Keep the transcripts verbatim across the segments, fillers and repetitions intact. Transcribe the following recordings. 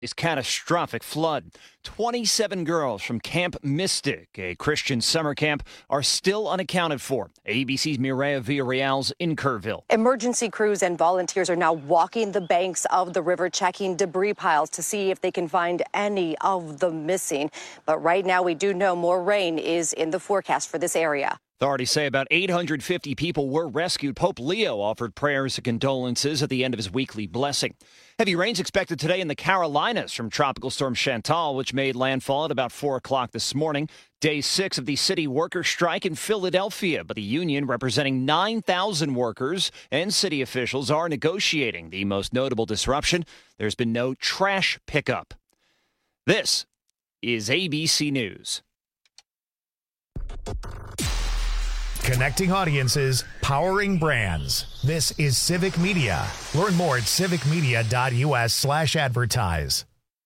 This catastrophic flood. twenty-seven girls from Camp Mystic, a Christian summer camp, are still unaccounted for. A B C's Mireya Villarreal's in Kerrville. Emergency crews and volunteers are now walking the banks of the river, checking debris piles to see if they can find any of the missing. But right now, we do know more rain is in the forecast for this area. Authorities say about eight hundred fifty people were rescued. Pope Leo offered prayers and condolences at the end of his weekly blessing. Heavy rains expected today in the Carolinas from Tropical Storm Chantal, which made landfall at about four o'clock this morning. Day six of the city worker strike in Philadelphia, but the union representing nine thousand workers and city officials are negotiating. The most notable disruption, there's been no trash pickup. This is A B C News. Connecting audiences, powering brands. This is Civic Media. Learn more at civicmedia.us slash advertise.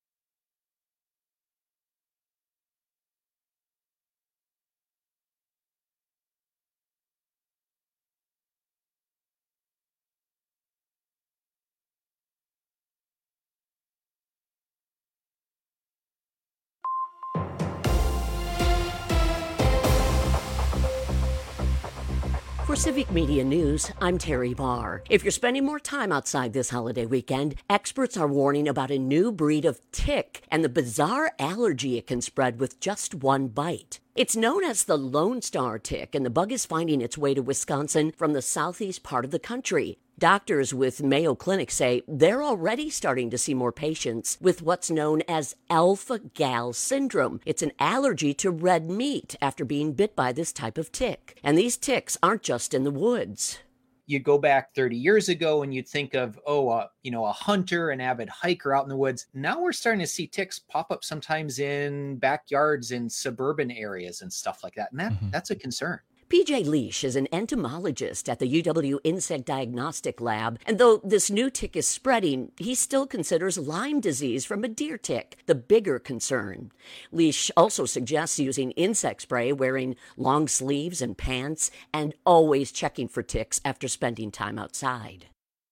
For Civic Media News, I'm Terry Barr. If you're spending more time outside this holiday weekend, experts are warning about a new breed of tick and the bizarre allergy it can spread with just one bite. It's known as the Lone Star tick, and the bug is finding its way to Wisconsin from the southeast part of the country. Doctors with Mayo Clinic say they're already starting to see more patients with what's known as alpha-gal syndrome. It's an allergy to red meat after being bit by this type of tick. And these ticks aren't just in the woods. You go back thirty years ago and you'd think of, oh, uh, you know, a hunter, an avid hiker out in the woods. Now we're starting to see ticks pop up sometimes in backyards in suburban areas and stuff like that. And that, mm-hmm. that's a concern. P J Leash is an entomologist at the U W Insect Diagnostic Lab, and though this new tick is spreading, he still considers Lyme disease from a deer tick the bigger concern. Leash also suggests using insect spray, wearing long sleeves and pants, and always checking for ticks after spending time outside.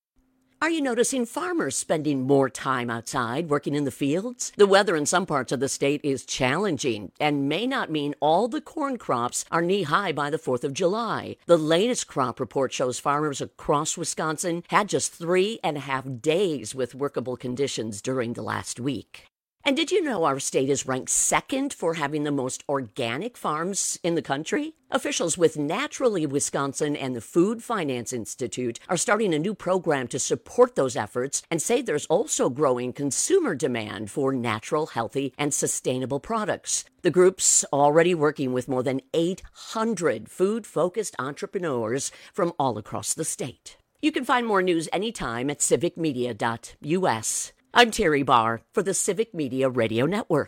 Are you noticing farmers spending more time outside working in the fields? The weather in some parts of the state is challenging and may not mean all the corn crops are knee-high by the fourth of July. The latest crop report shows farmers across Wisconsin had just three and a half days with workable conditions during the last week. And did you know our state is ranked second for having the most organic farms in the country? Officials with Naturally Wisconsin and the Food Finance Institute are starting a new program to support those efforts and say there's also growing consumer demand for natural, healthy, and sustainable products. The group's already working with more than eight hundred food-focused entrepreneurs from all across the state. You can find more news anytime at civic media dot U S. I'm Terry Barr for the Civic Media Radio Network.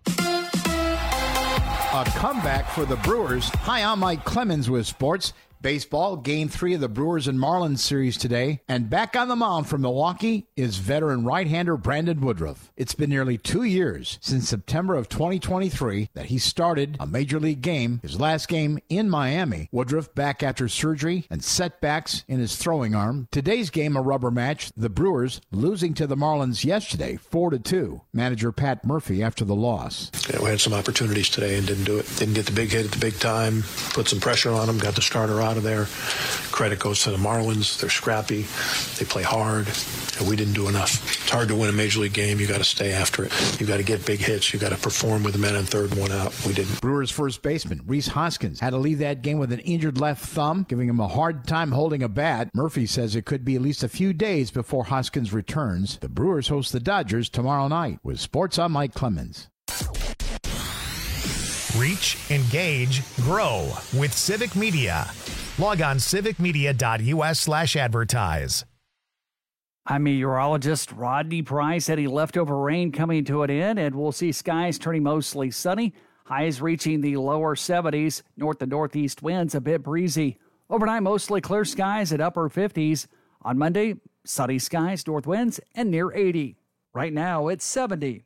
A comeback for the Brewers. Hi, I'm Mike Clemens with sports. Baseball, game three of the Brewers and Marlins series today. And back on the mound from Milwaukee is veteran right-hander Brandon Woodruff. It's been nearly two years since September of twenty twenty-three that he started a major league game, his last game in Miami. Woodruff back after surgery and setbacks in his throwing arm. Today's game, a rubber match, the Brewers losing to the Marlins yesterday, four to two. Manager Pat Murphy after the loss. Yeah, we had some opportunities today and didn't do it. Didn't get the big hit at the big time, put some pressure on them, got the starter out of there. Credit goes to the Marlins. They're scrappy. They play hard. And we didn't do enough. It's hard to win a major league game. You got to stay after it. You got to get big hits. You got to perform with the men on third and one out. We didn't. Brewers first baseman Rhys Hoskins had to leave that game with an injured left thumb, giving him a hard time holding a bat. Murphy says it could be at least a few days before Hoskins returns. The Brewers host the Dodgers tomorrow night. With sports, I'm Mike Clemens. Reach, engage, grow with Civic Media. Log on civicmedia.us slash advertise. I'm meteorologist Rodney Price. Any leftover rain coming to an end, and we'll see skies turning mostly sunny. Highs reaching the lower seventies. North to northeast winds a bit breezy. Overnight, mostly clear skies at upper fifties. On Monday, sunny skies, north winds, and near eighty. Right now, it's seventy.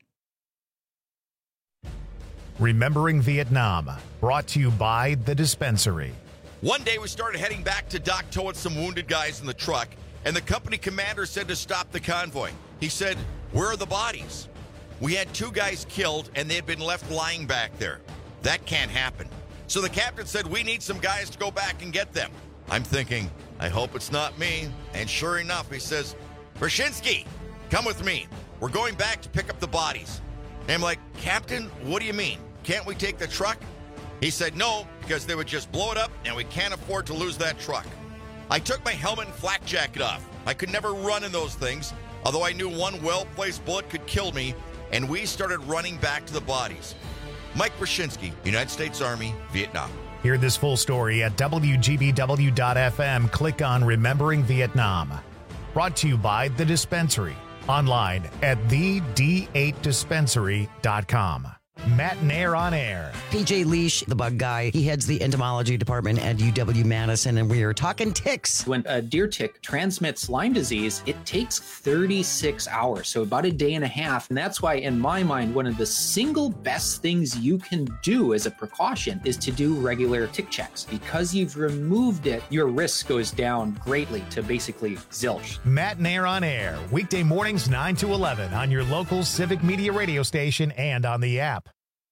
Remembering Vietnam, brought to you by The Dispensary. One day we started heading back to Dak To with some wounded guys in the truck, and the company commander said to stop the convoy. He said, "Where are the bodies?" We had two guys killed, and they had been left lying back there. That can't happen. So the captain said, we need some guys to go back and get them. I'm thinking, I hope it's not me. And sure enough, he says, Brzezinski, come with me. We're going back to pick up the bodies. And I'm like, Captain, what do you mean? Can't we take the truck? He said, no, because they would just blow it up, and we can't afford to lose that truck. I took my helmet and flak jacket off. I could never run in those things, although I knew one well-placed bullet could kill me, and we started running back to the bodies. Mike Brzezinski, United States Army, Vietnam. Hear this full story at W G B W dot F M. Click on Remembering Vietnam. Brought to you by The Dispensary. Online at the D eight dispensary dot com. Matt Nair on air. P J Leash, the bug guy, he heads the entomology department at U W Madison, and we are talking ticks. When a deer tick transmits Lyme disease, it takes thirty-six hours, so about a day and a half. And that's why, in my mind, one of the single best things you can do as a precaution is to do regular tick checks. Because you've removed it, your risk goes down greatly to basically zilch. Matt Nair on air, weekday mornings nine to eleven on your local Civic Media radio station and on the app.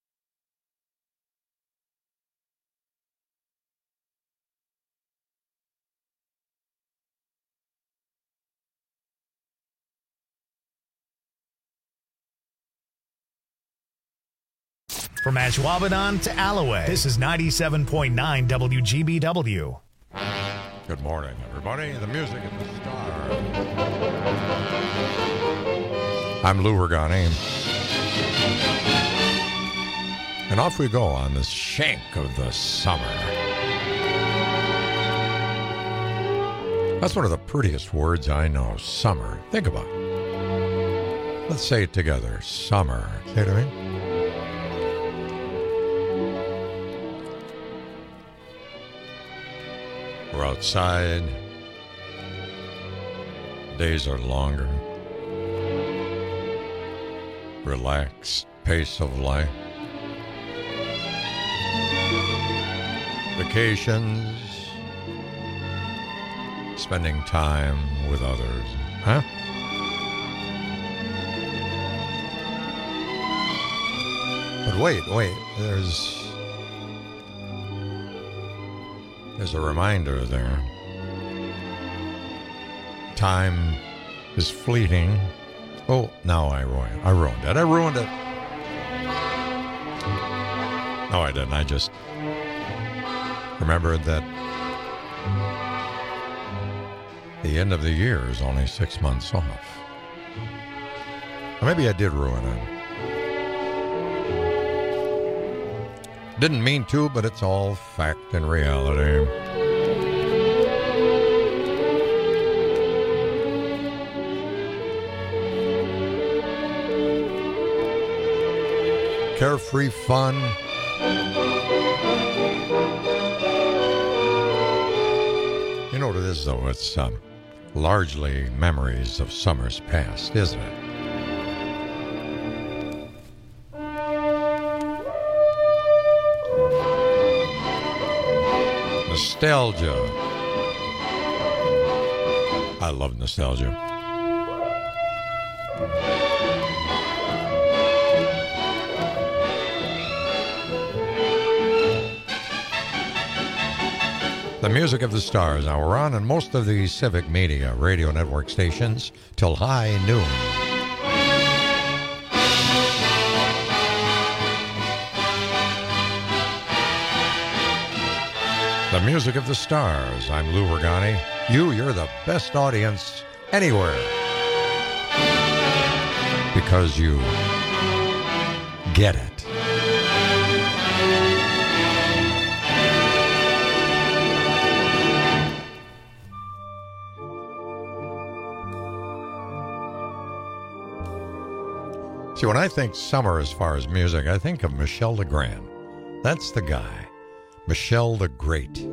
From Ashwaubenon to Alloway, this is ninety-seven point nine W G B W. Good morning, everybody. The music at the Star. I'm Lou Regani. And off we go on this shank of the summer. That's one of the prettiest words I know, summer. Think about it. Let's say it together, summer. Say it to me. We're outside. Days are longer. Relaxed pace of life. Vacations. Spending time with others. Huh? But wait, wait. There's... There's a reminder there. Time is fleeting. Oh, now I ruined it. I ruined it. I ruined it. No, I didn't. I just remembered that the end of the year is only six months off. Or maybe I did ruin it. Didn't mean to, but it's all fact and reality. Carefree fun. You know what it is, though? It's um, largely memories of summers past, isn't it? Nostalgia. I love nostalgia. The music of the stars. Now we're on in most of the Civic Media radio network stations till high noon. The music of the stars. I'm Lou Regani. You, you're the best audience anywhere. Because you get it. See, when I think summer as far as music, I think of Michel Legrand. That's the guy. Michel the Great.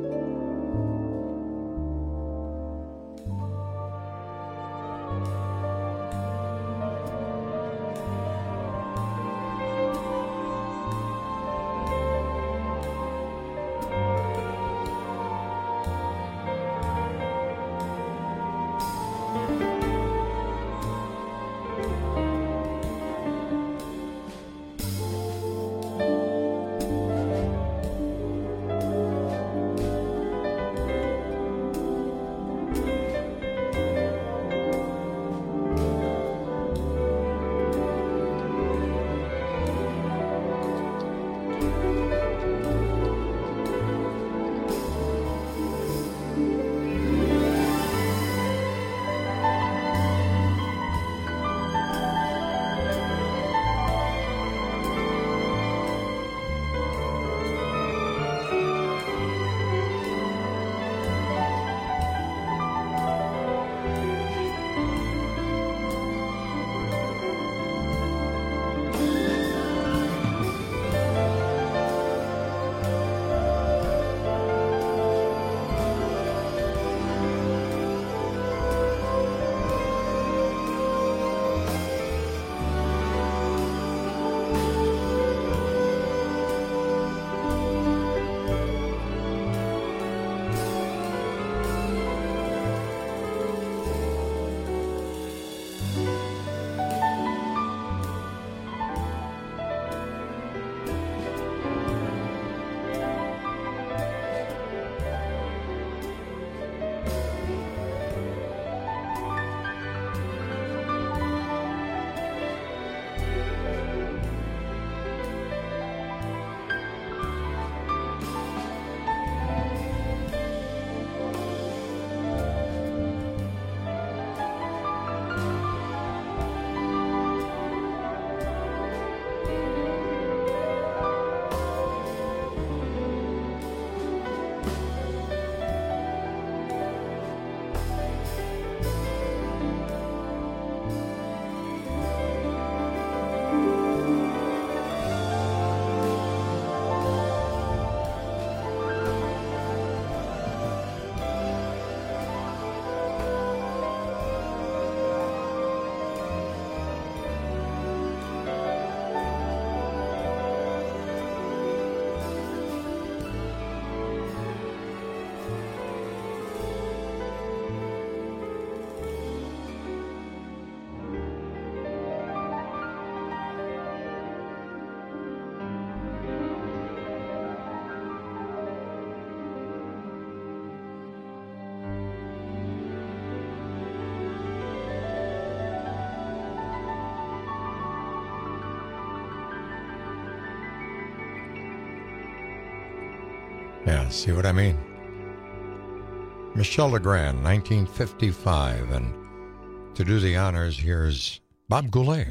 Yeah, see what I mean? Michel Legrand, nineteen fifty-five. And to do the honors, here's Bob Goulet.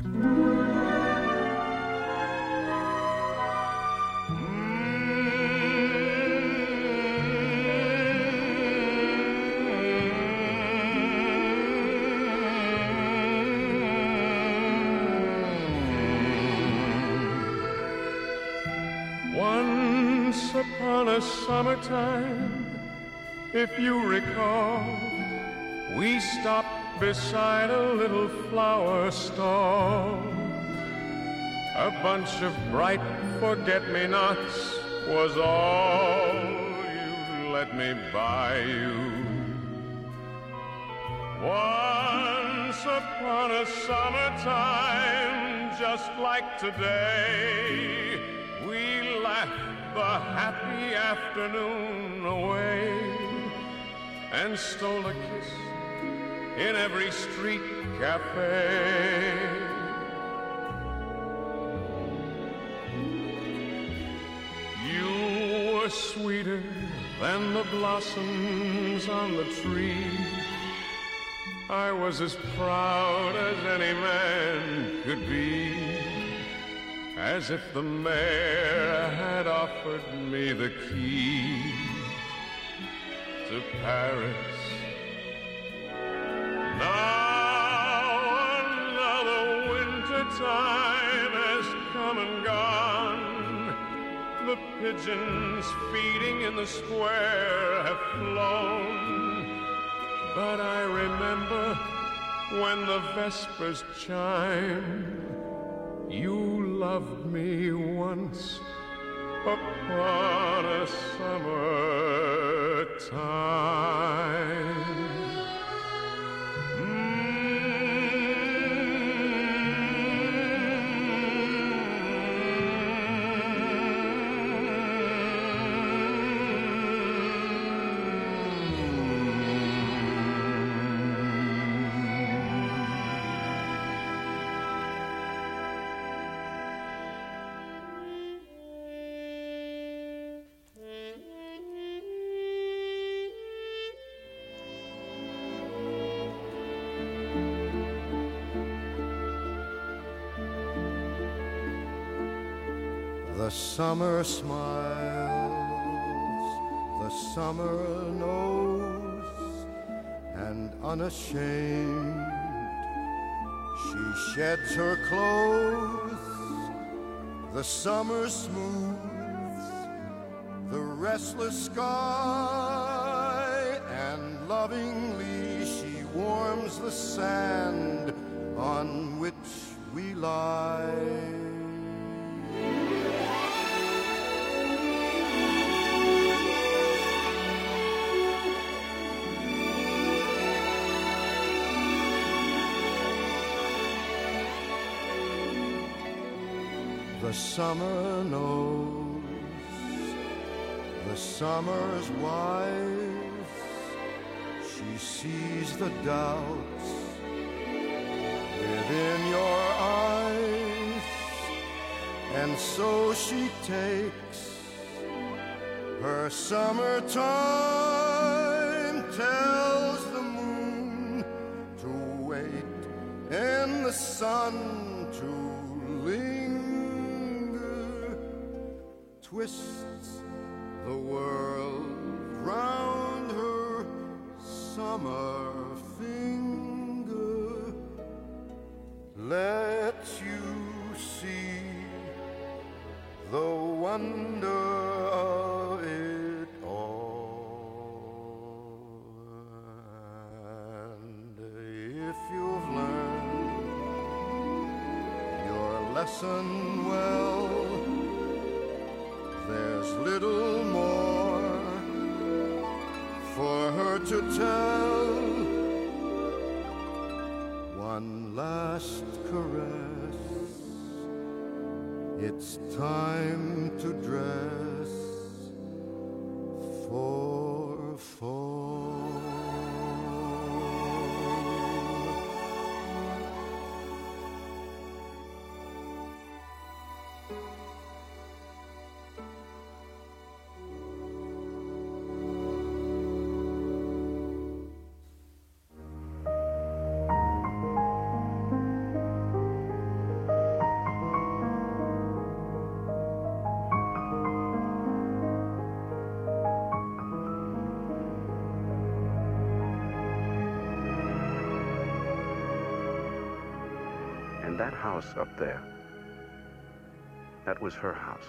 Once upon a summertime, if you recall, we stopped beside a little flower stall. A bunch of bright forget-me-nots was all you let me buy you. Once upon a summertime, just like today, we laughed the happy afternoon away and stole a kiss in every street cafe. You were sweeter than the blossoms on the tree. I was as proud as any man could be, as if the mayor had offered me the key to Paris. Now another winter time has come and gone. The pigeons feeding in the square have flown. But I remember when the vespers chime, you loved me once upon a summer time. The summer smiles, the summer knows, and unashamed she sheds her clothes. The summer smooths the restless sky, and lovingly she warms the sand on which we lie. The summer knows, the summer's wise. She sees the doubts within your eyes, and so she takes her summertime, tells the moon to wait and the sun to linger, twists the world round her summer finger, lets you see the wonder of it all. And if you've learned your lesson well, there's little more for her to tell. One last caress, it's time to dress for fall. that house up there. That was her house.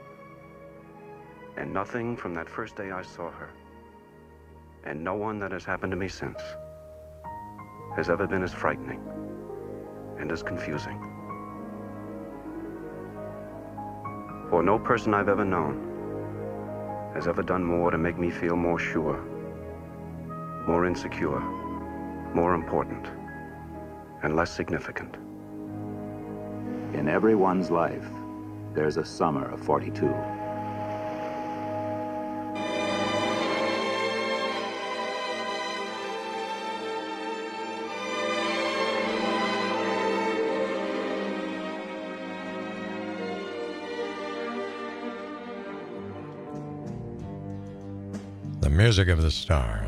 And nothing from that first day I saw her, and no one that has happened to me since, has ever been as frightening and as confusing. For no person I've ever known has ever done more to make me feel more sure, more insecure, more important, and less significant. In everyone's life, there's a summer of forty-two. The music of the stars.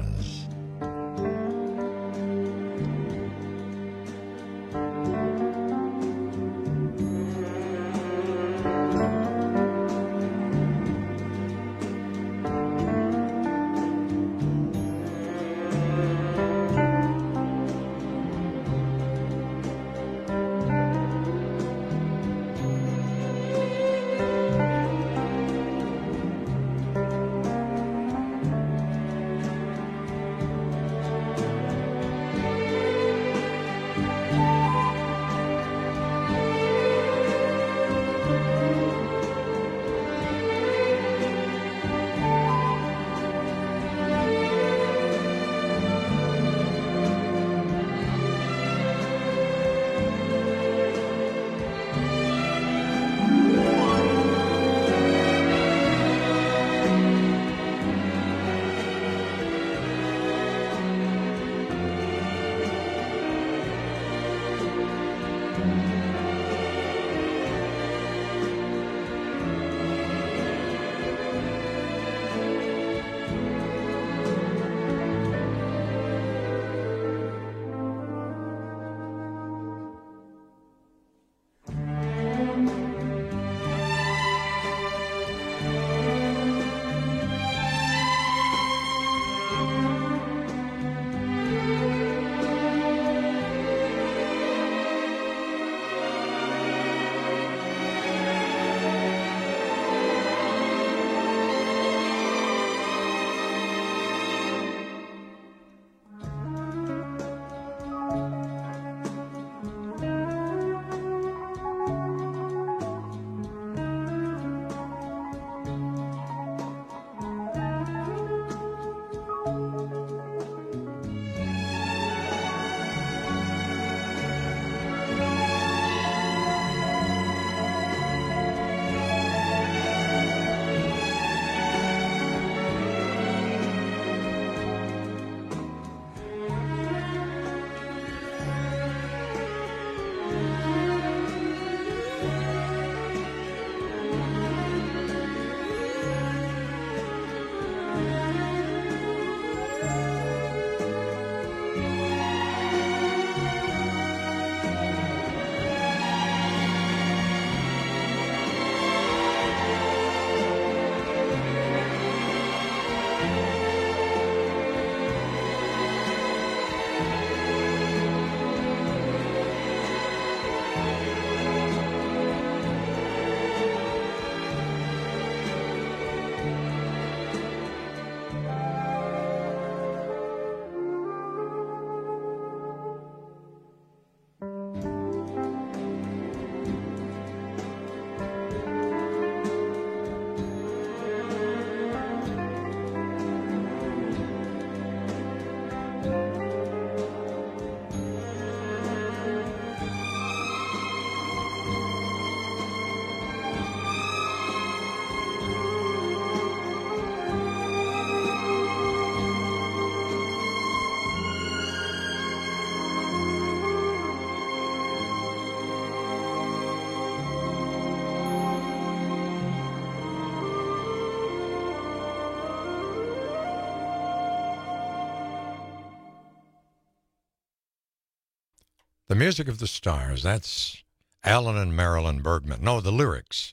The music of the stars, that's Alan and Marilyn Bergman. No, the lyrics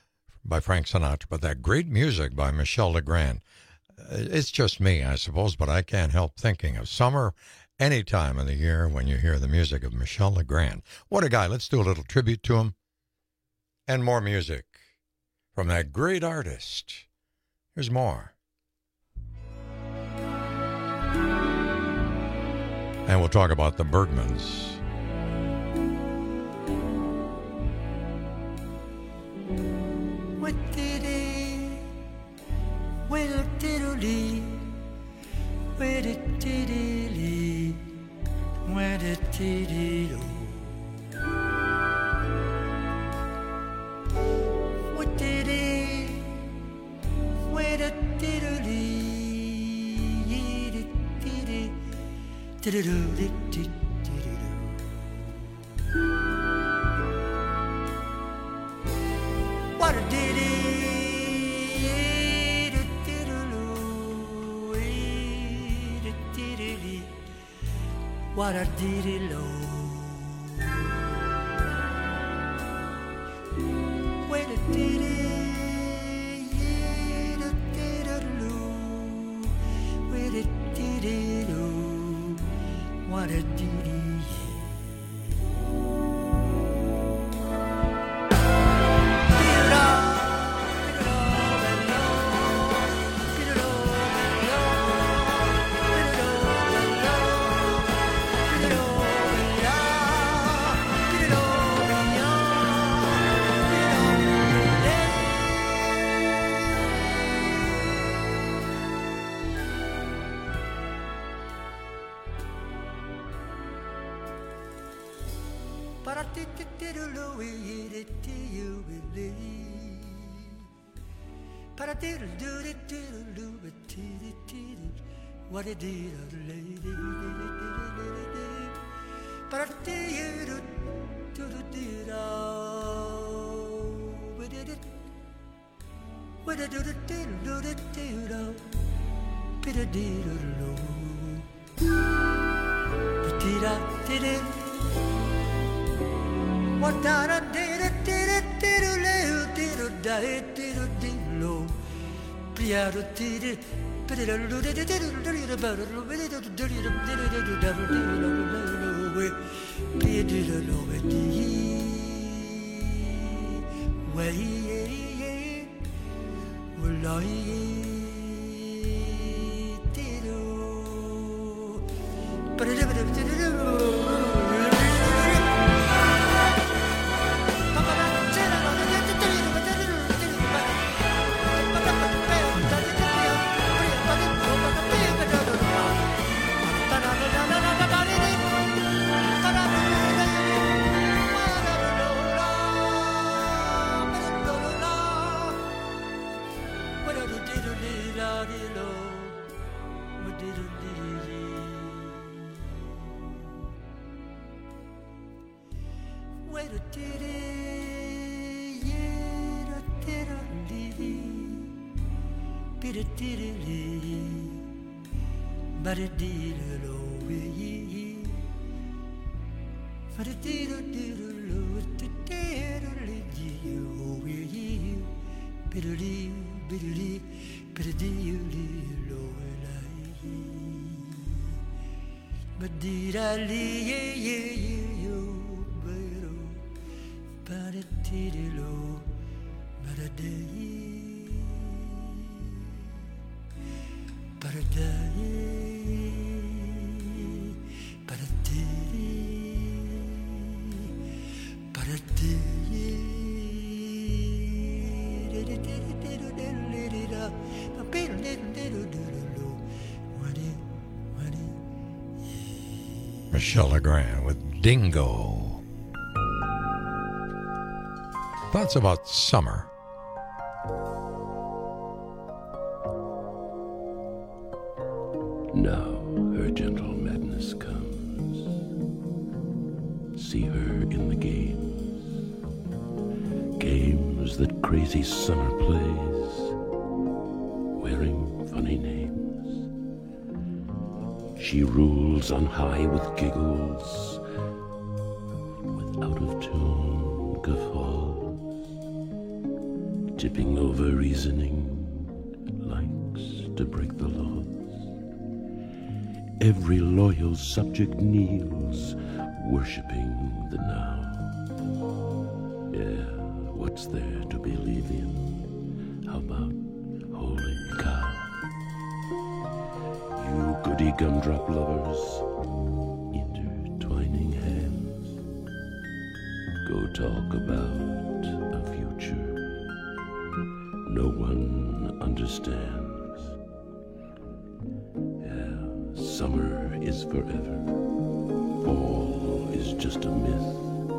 by Frank Sinatra, but that great music by Michel Legrand. It's just me, I suppose, but I can't help thinking of summer any time of the year when you hear the music of Michel Legrand. What a guy. Let's do a little tribute to him. And more music from that great artist. Here's more. And we'll talk about the Bergmans. What did it? Well, diddly. Where did diddly? Where did diddly? What did it? Where did diddly? What a diddy, what a diddy low. Wait a diddy, wait a diddy low. What a diddy. What a dear lady, but I tell you to do the did all, we did it, we did it, did it, do the did all, did it, did it, low, did I did it, what did I did it, did it, did it, low, did it, did it, did it, did low, did it, did it. What a Michel Legrand with Dingo. Thoughts about summer. Now her gentle madness comes. See her in the games, games that crazy summer plays, wearing funny names. She rules on high with giggles, with out-of-tune guffaws, tipping over reasoning, likes to break the laws. every loyal subject kneels, worshipping the now. Yeah, what's there to believe in? How about holy cow? You goody gumdrop lovers, intertwining hands, go talk about a future no one understands. Yeah, summer is forever, fall is just a myth.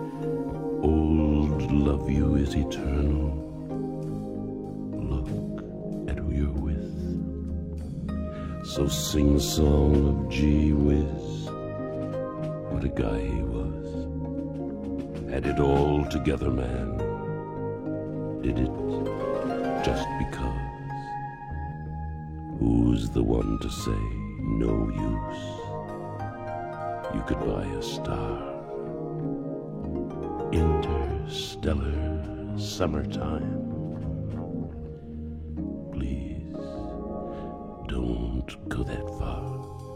Old love you is eternal. Look at who you're with. So sing a song of gee whiz. What a guy he was. Had it all together, man. Did it just because? Who's the one to say no use? You could buy a star. Interstellar summertime. Please don't go that far.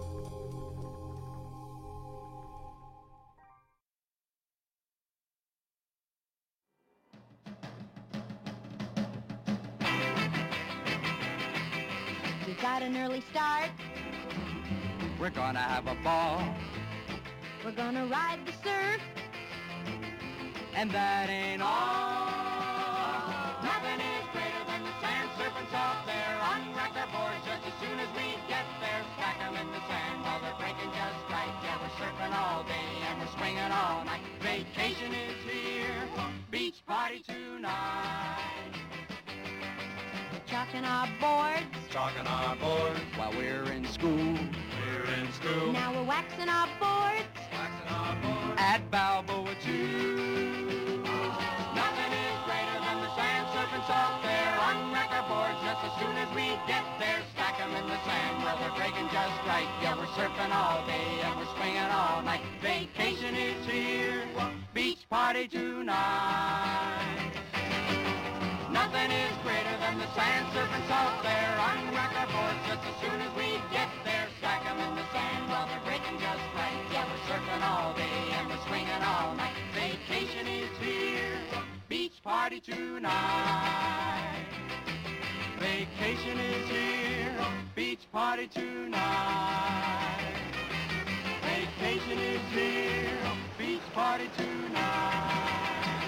We got an early start. We're gonna have a ball. We're gonna ride the surf. And that ain't all. Nothing is greater than the sand serpents out there. Unrack our boards just as soon as we get there. Stack them in the sand while they're breaking just right. Yeah, we're surfing all day and we're swinging all night. Vacation is here. Beach party tonight. We're chalking our boards. Chalking our boards while we're in school. We're in school. Now we're waxing our boards. Waxing our boards at Balboa too. Nothing is greater than the sand serpents out there. Unrack our boards just as soon as we get there. Stack them in the sand while they're breaking just right. Yeah, we're surfing all day and we're swinging all night. Vacation is here. Beach party tonight. Nothing is greater than the sand serpents out there. Unrack our boards just as soon as we get there. Stack them in the sand while they're breaking just right. Yeah, we're surfing all day and we're swinging all night. Vacation is here. Beach party tonight. Vacation is here. Beach party tonight. Vacation is here. Beach party tonight.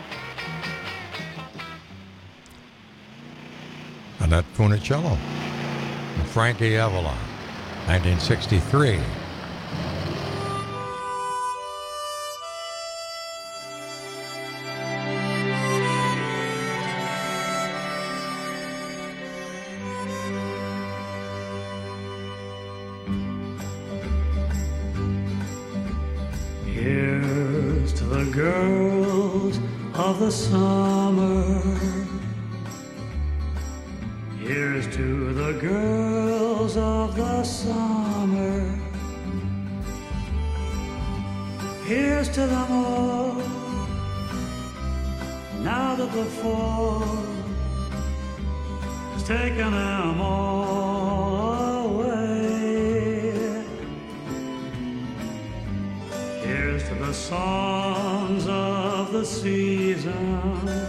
Annette Funicello and Frankie Avalon, nineteen sixty-three. Here's to the girls of the summer. Here's to the girls of the summer. Here's to them all. Now that the fall has taken them all away. Here's to the songs of the season.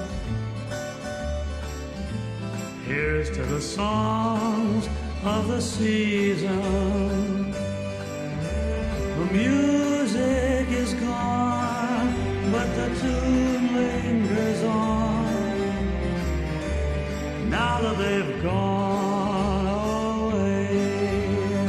Here's to the songs of the season. The music is gone, but the tune lingers on. Now that they've gone away.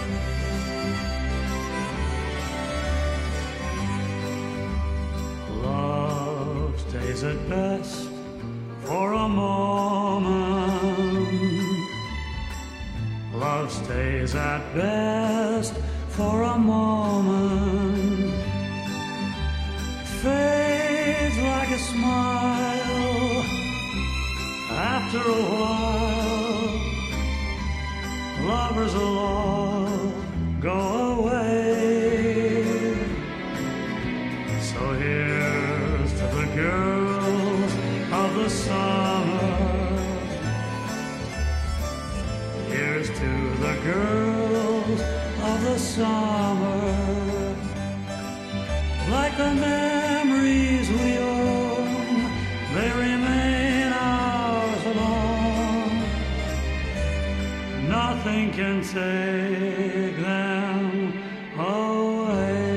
Love stays at best for a moment. Love stays at best for a moment. Fades like a smile after a while. Lovers will all go away. So here's to the girls of the summer. Here's to the girls of the the summer, like the memories we own, they remain ours alone. Nothing can take them away.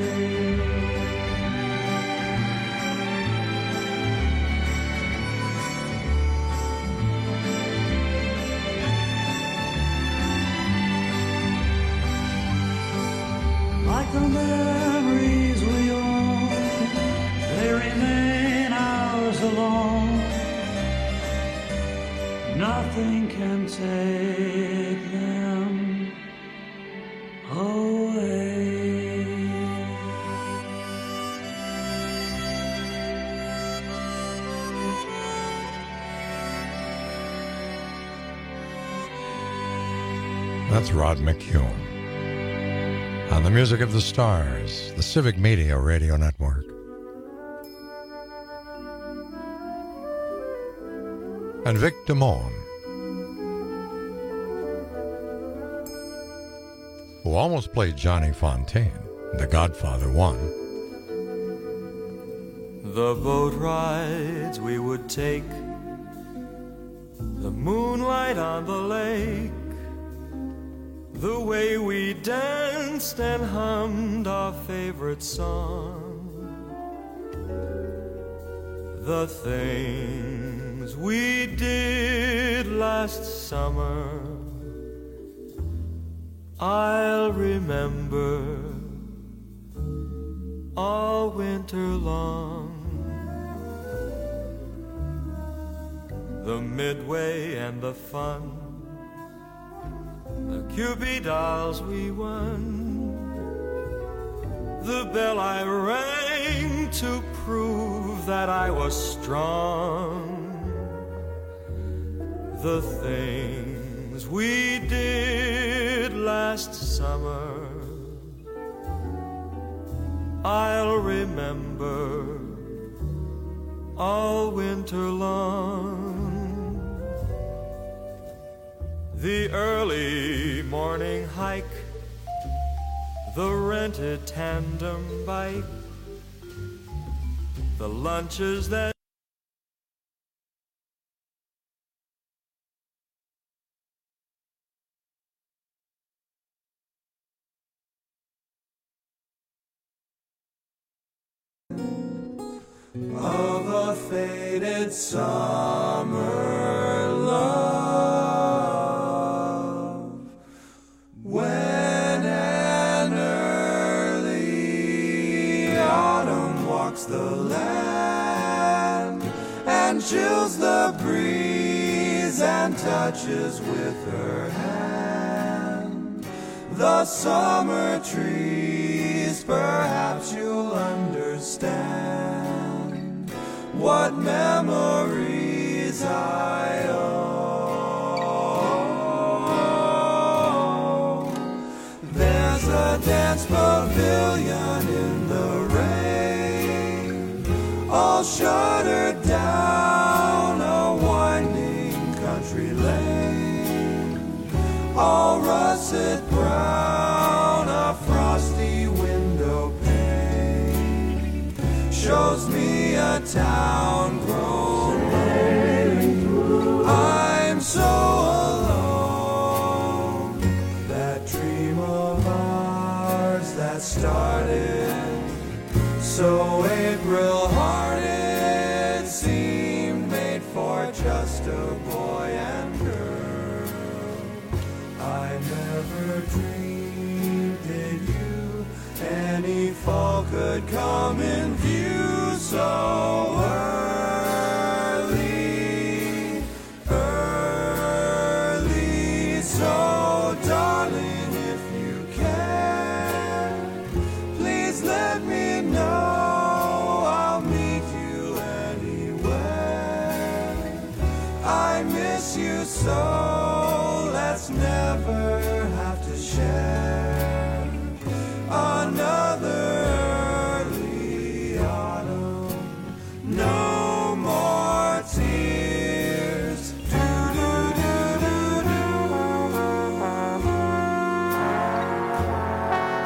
Like the memories we own, they remain ours alone. Nothing can take them away. That's Rod McCune. On the Music of the Stars, the Civic Media Radio Network. And Vic Damone, who almost played Johnny Fontaine, The Godfather one. The boat rides we would take, the moonlight on the lake, the way we danced and hummed our favorite song, the things we did last summer, I'll remember all winter long. The midway and the fun, the Cupid dolls we won, the bell I rang to prove that I was strong, the things we did last summer, I'll remember all winter long. The early morning hike, the rented tandem bike, the lunches that of a faded summer love, when an early autumn walks the land and chills the breeze and touches with her hand the summer trees. Perhaps you'll understand what memories I owe. There's a dance pavilion in the rain, all shuttered down a winding country lane, all russet brown, a frosty window pane shows me a town grown lonely. I'm so alone. That dream of ours that started so April-hearted seemed made for just a boy and girl. I never dreamed that you, any fall could come in view so early, early. So darling, if you can, please let me know. I'll meet you anywhere. I miss you so, let's never have to share another early autumn. No more tears. Do, do, do, do, do.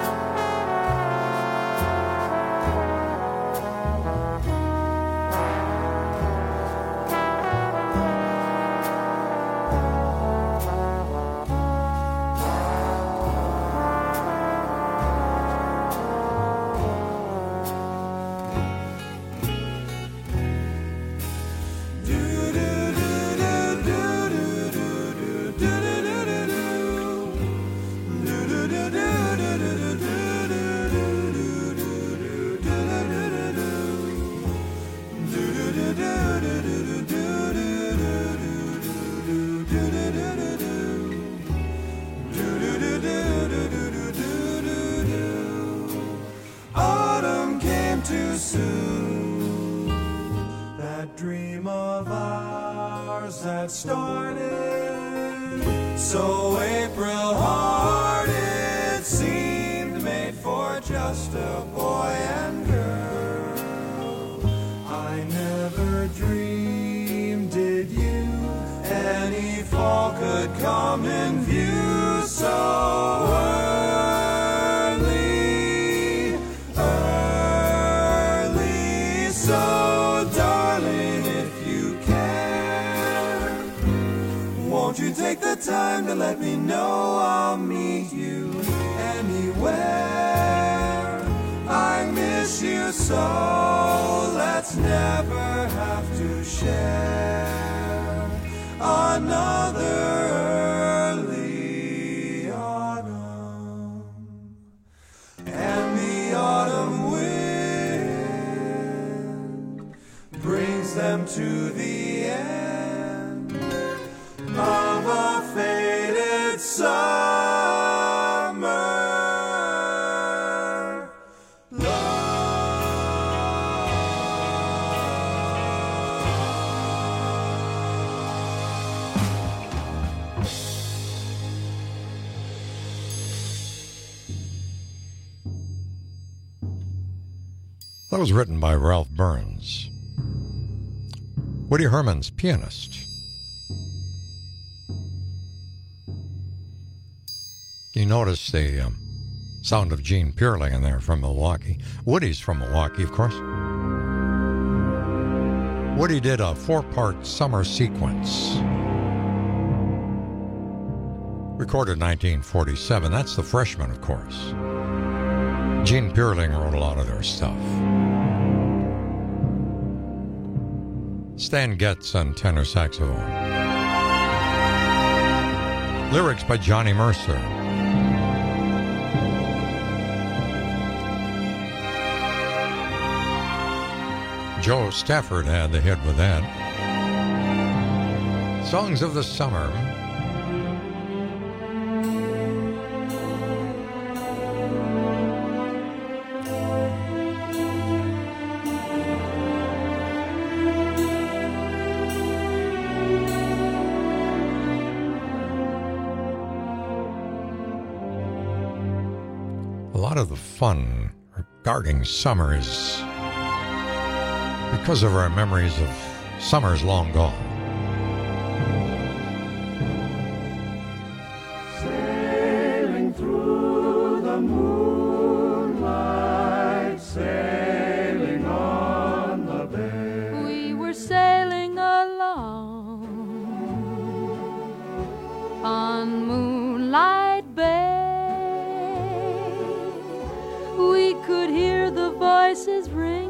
flowers that started so April hearted, seemed made for just a boy and girl. I never dreamed, did you, any fall could come in view so early, early. So darling, if you care, won't you take the time to let me know? I'll meet you anywhere. I miss you so, let's never have to share another early autumn. And the autumn wind brings them to the end of a faded summer love. That was written by Ralph Burns. Woody Herman's pianist. You notice the um, sound of Gene Peerling in there from Milwaukee. Woody's from Milwaukee, of course. Woody did a four-part summer sequence. Recorded in nineteen forty-seven. That's The Freshman, of course. Gene Peerling wrote a lot of their stuff. Stan Getz on tenor saxophone. Lyrics by Johnny Mercer. Joe Stafford had the hit with that. Songs of the Summer. A lot of the fun regarding summer is because of our memories of summers long gone. Sailing through the moonlight, sailing on the bay. We were sailing along on Moonlight Bay. We could hear the voices ringing.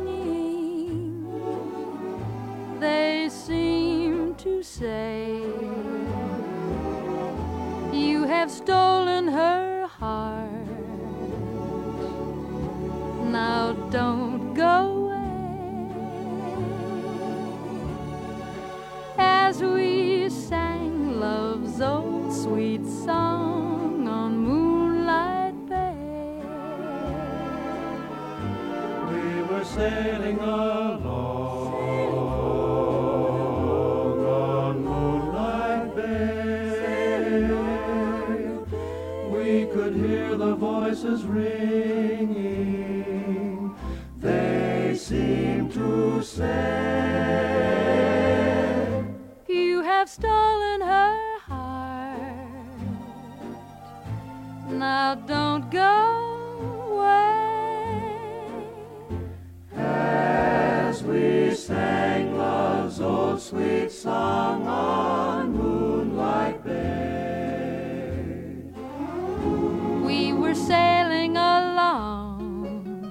They seem to say, you have stolen her heart. Now don't go away. As we sang love's old sweet song on Moonlight Bay, We were sailing along on Moonlight Bay. We could hear the voices ringing. They seemed to say, you have stolen her heart. Now don't go away. as we sang love's old sweet song on Moonlight Bay. We were sailing along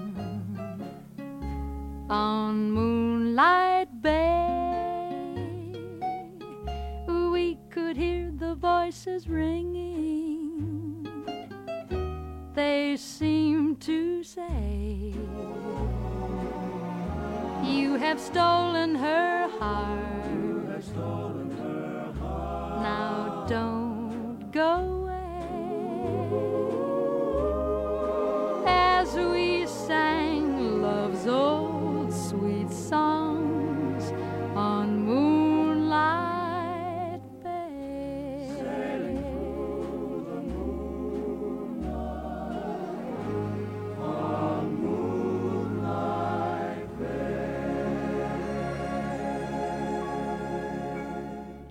on Moonlight Bay. We could hear the voices ringing. They seemed to say, you have stolen her heart. You have stolen her heart. Now don't go away. As we sang love's old sweet songs on Moonlight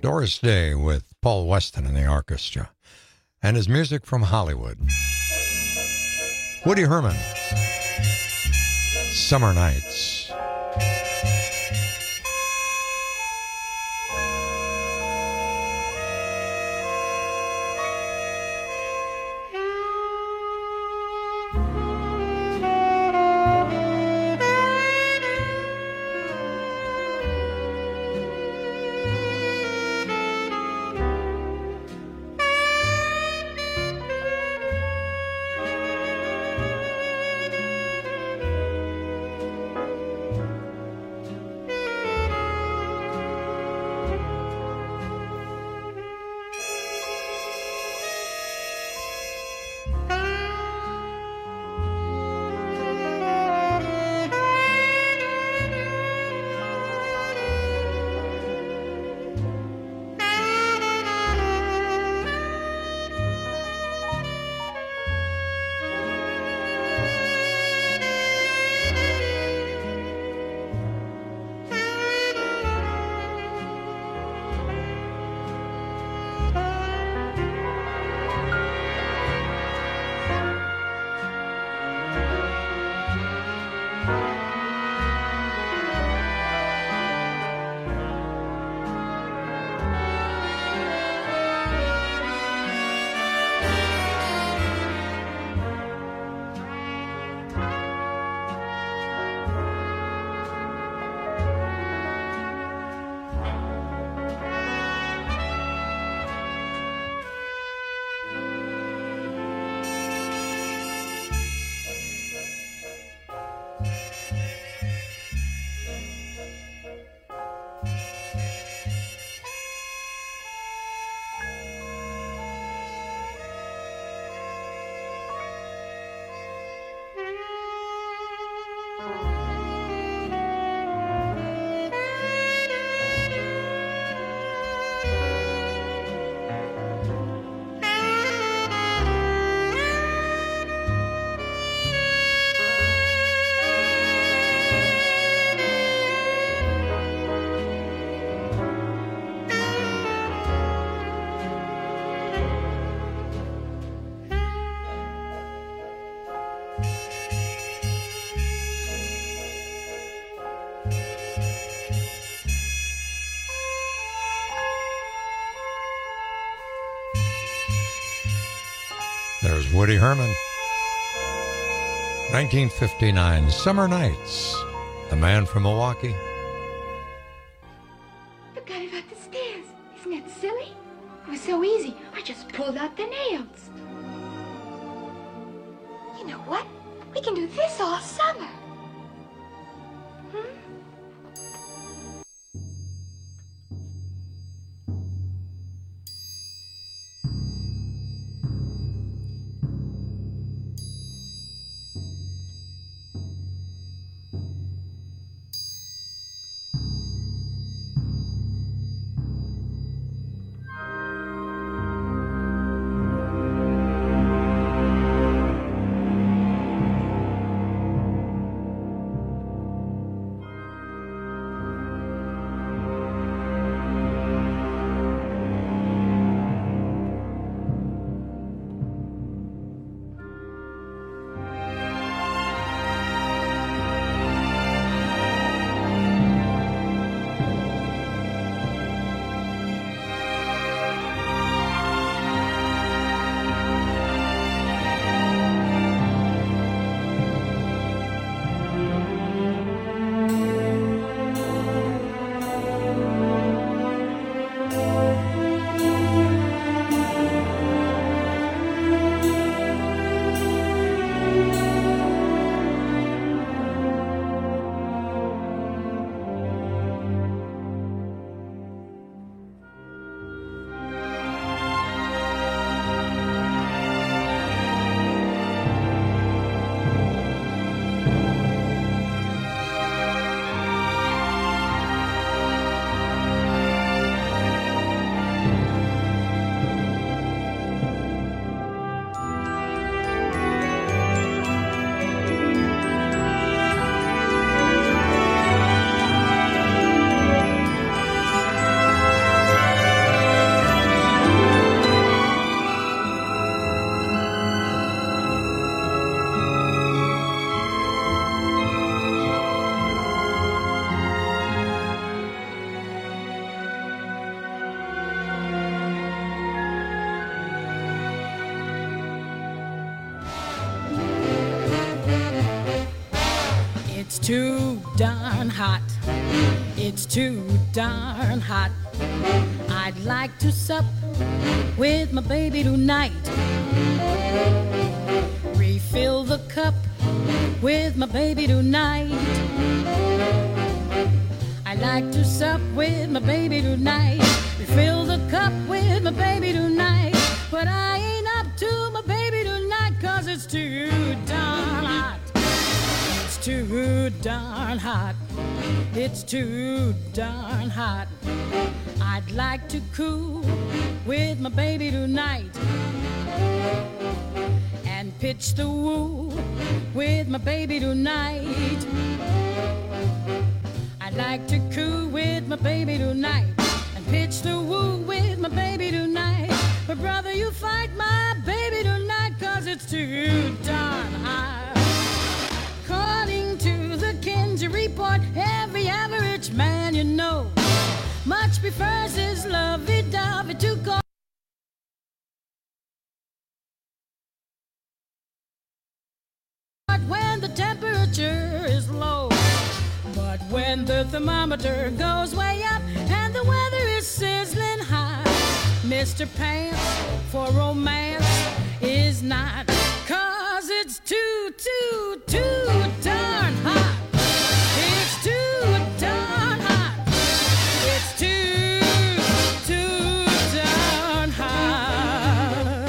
Doris Day with Paul Weston and the orchestra, and his music from Hollywood. Woody Herman, Summer Nights. There's Woody Herman. nineteen fifty-nine, Summer Nights. The Man from Milwaukee. Forgot about the stairs. Isn't that silly? It was so easy. I just pulled out the nails. You know what? We can do this all summer. Hmm? too darn hot. It's too darn hot. I'd like to sup with my baby tonight. Refill the cup with my baby tonight. I'd like to sup with my baby tonight. Refill the cup with my baby tonight. But I ain't up to my baby tonight, 'cause it's too darn hot. It's too darn hot. It's too darn hot. I'd like to cool with my baby tonight and pitch the woo with my baby tonight. I'd like to cool with my baby tonight and pitch the woo with my baby tonight. But brother, you fight my baby tonight, 'cause it's too darn hot. According to the Kinsey report, every average man you know much prefers his lovey-dovey to go. When the temperature is low, but when the thermometer goes way up and the weather is sizzling hot, Mister Pants for romance is not, 'cause it's too, too, too darn hot. It's too darn hot. It's too, too darn hot.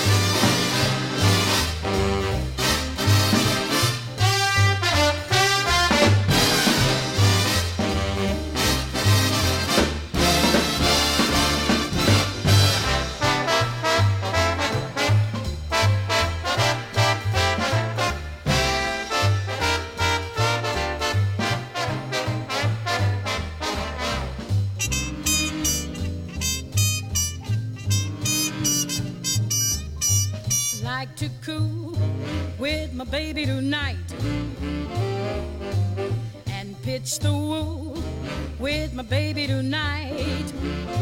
Like to cool with my baby tonight and pitch the woo with my baby tonight.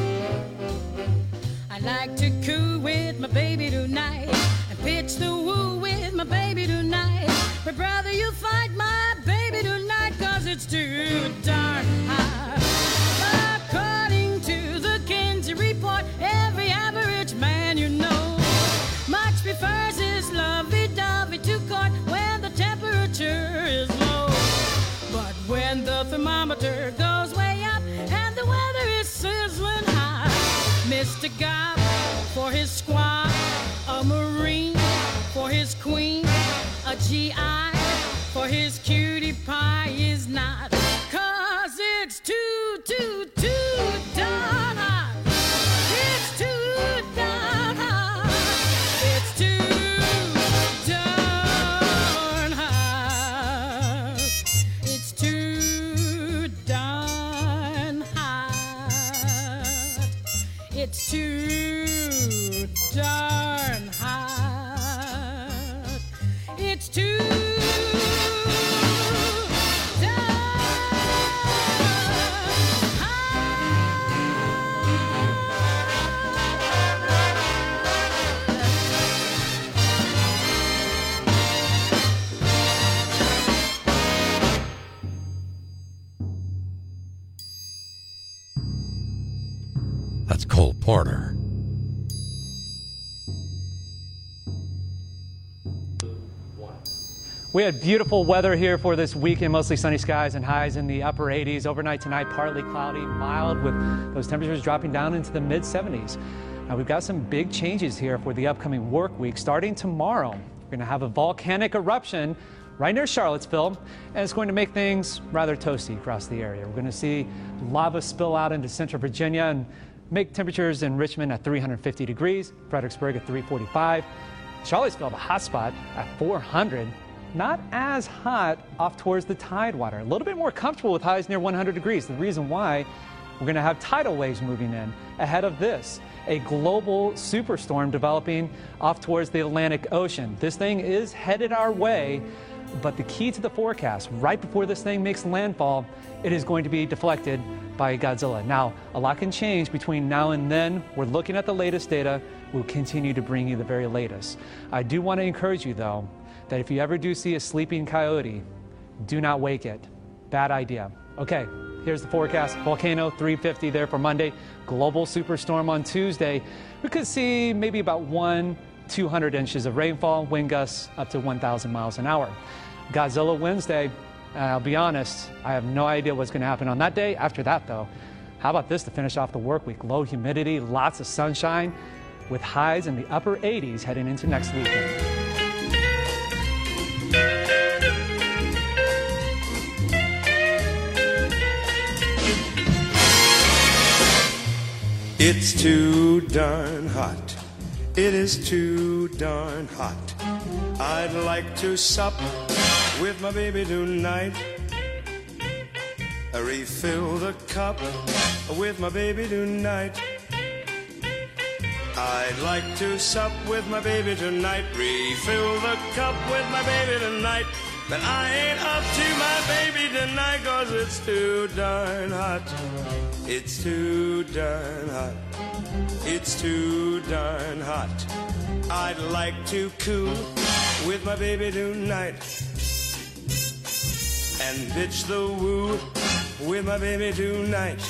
I like to cool with my baby tonight and pitch the woo with my baby tonight. But brother, you fight my baby tonight, 'cause it's too darn hot. According to the Kinsey report, every average man you know much prefers his lovey-dovey to court when the temperature is low. But when the thermometer goes way up and the weather is sizzling hot, Mister Gobb for his squad, a Marine for his queen, a G I for his cutie pie is not, 'cause it's too, too, too darn hot. It's too darn hot. It's too darn hot. It's too darn hot. It's too darn hot. It's too That's Cole Porter. We had beautiful weather here for this weekend, mostly sunny skies and highs in the upper eighties. Overnight tonight, partly cloudy, mild, with those temperatures dropping down into the mid seventies. Now, we've got some big changes here for the upcoming work week. Starting tomorrow, we're going to have a volcanic eruption right near Charlottesville, and it's going to make things rather toasty across the area. We're going to see lava spill out into central Virginia and make temperatures in Richmond at three hundred fifty degrees, Fredericksburg at three forty-five, Charlottesville, the hot spot, at four hundred. Not as hot off towards the Tidewater. A little bit more comfortable with highs near one hundred degrees. The reason why, we're going to have tidal waves moving in ahead of this. A global superstorm developing off towards the Atlantic Ocean. This thing is headed our way, but the key to the forecast, right before this thing makes landfall, it is going to be deflected by Godzilla. Now, a lot can change between now and then. We're looking at the latest data. We'll continue to bring you the very latest. I do want to encourage you, though, that if you ever do see a sleeping coyote, Do not wake it. Bad idea. Okay, here's the forecast. Volcano, three fifty there for Monday. Global superstorm on Tuesday. We could see maybe about one, two hundred inches of rainfall, wind gusts up to one thousand miles an hour. Godzilla Wednesday, I'll be honest, I have no idea what's going to happen on that day. After that, though, how about this to finish off the work week? Low humidity, lots of sunshine, with highs in the upper eighties heading into next weekend. It's too darn hot. It is too darn hot. I'd like to sup with my baby tonight. Refill the cup with my baby tonight. I'd like to sup with my baby tonight. Refill the cup with my baby tonight. But I ain't up to my baby tonight, 'cause it's too darn hot. It's too darn hot. It's too darn hot. I'd like to cool with my baby tonight. And bitch the woo with my baby tonight.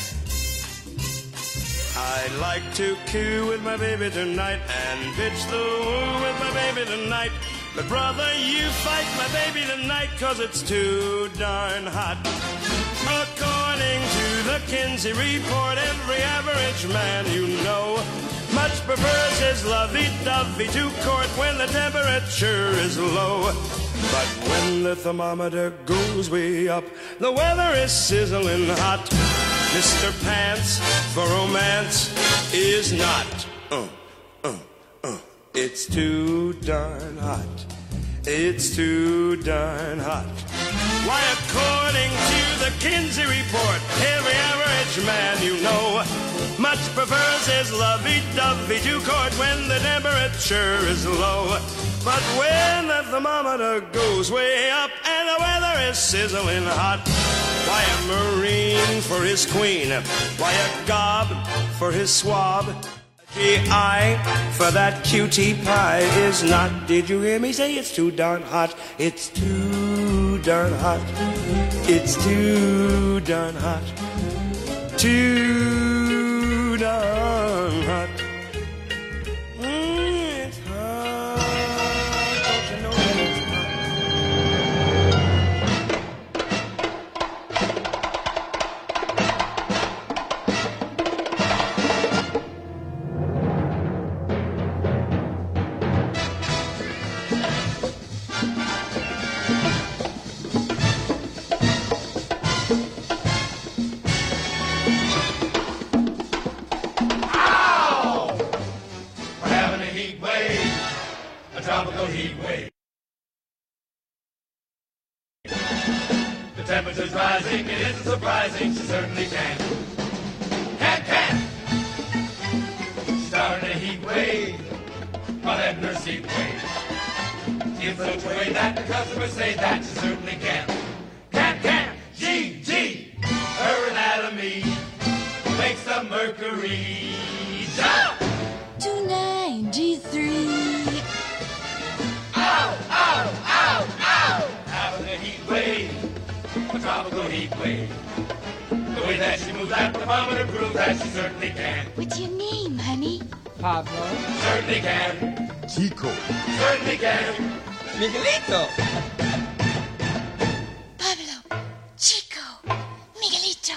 I'd like to coo with my baby tonight. And bitch the woo with my baby tonight. But brother, you fight my baby tonight, 'cause it's too darn hot. According to the Kinsey report, every average man you know much prefers his lovey-dovey to court when the temperature is low. But when the thermometer goes way up, the weather is sizzling hot. Mister Pants for romance is not. Uh, uh, uh. It's too darn hot. It's too darn hot. Why, according to the Kinsey report, every average man you know much prefers his lovey-dovey to court when the temperature is low. But when the thermometer goes way up and the weather is sizzling hot, why a Marine for his queen, why a gob for his swab, G I for that cutie pie is not. Did you hear me say it's too darn hot? It's too darn hot. It's too darn hot. Too darn hot. Mm, it's hot. Don't you know that it's tropical heat wave. The temperature's rising, it isn't surprising, she certainly can. Can, can! Starting a heat wave, on Ebner seat wave. In such a way that the customers say that she certainly can. Can, can! G, G! Her anatomy makes the mercury jump! two nine G three. Ow, ow, ow, ow! Having a heat wave, a tropical heat wave. The way that she moves that thermometer proves that she certainly can. What's your name, honey? Pablo. Certainly can. Chico. Certainly can. Miguelito. Pablo. Chico. Miguelito.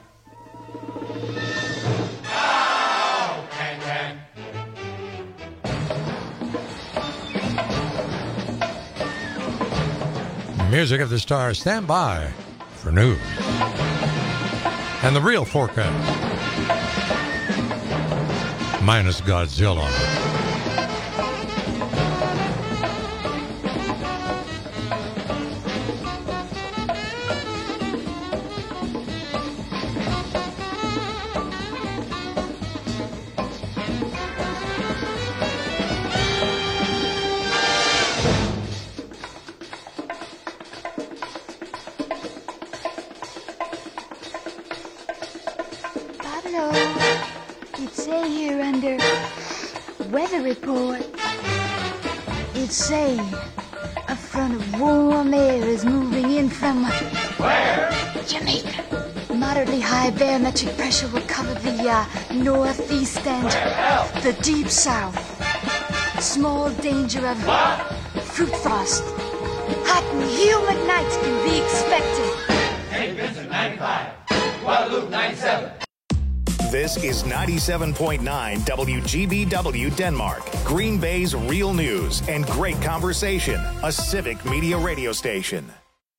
Ow! Can, can. Music of the Stars, stand by for news. And the real forecast. Minus Godzilla. front of warm air is moving in from... Where? Jamaica. Moderately high barometric pressure will cover the uh, northeast and the deep south. Small danger of what? Fruit frost. Hot and humid nights can be expected. Saint Vincent ninety-five, Guadalupe ninety-seven. This is ninety-seven point nine W G B W Denmark, Green Bay's real news and great conversation, a civic media radio station.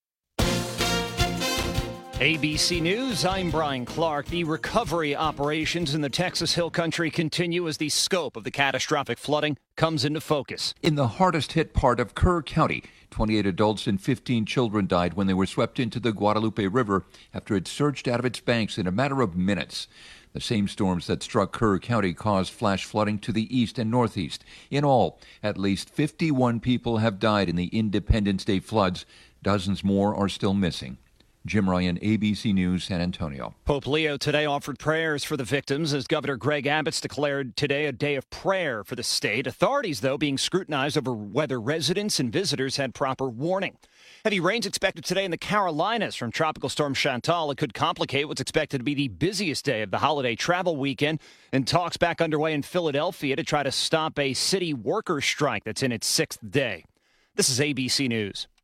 A B C News, I'm Brian Clark. The recovery operations in the Texas Hill Country continue as the scope of the catastrophic flooding comes into focus. In the hardest hit part of Kerr County, twenty-eight adults and fifteen children died when they were swept into the Guadalupe River after it surged out of its banks in a matter of minutes. The same storms that struck Kerr County caused flash flooding to the east and northeast. In all, at least fifty-one people have died in the Independence Day floods. Dozens more are still missing. Jim Ryan, A B C News, San Antonio. Pope Leo today offered prayers for the victims as Governor Greg Abbott's declared today a day of prayer for the state. Authorities, though, being scrutinized over whether residents and visitors had proper warning. Heavy rains expected today in the Carolinas from Tropical Storm Chantal. It could complicate what's expected to be the busiest day of the holiday travel weekend, and talks back underway in Philadelphia to try to stop a city workers' strike that's in its sixth day. This is A B C News.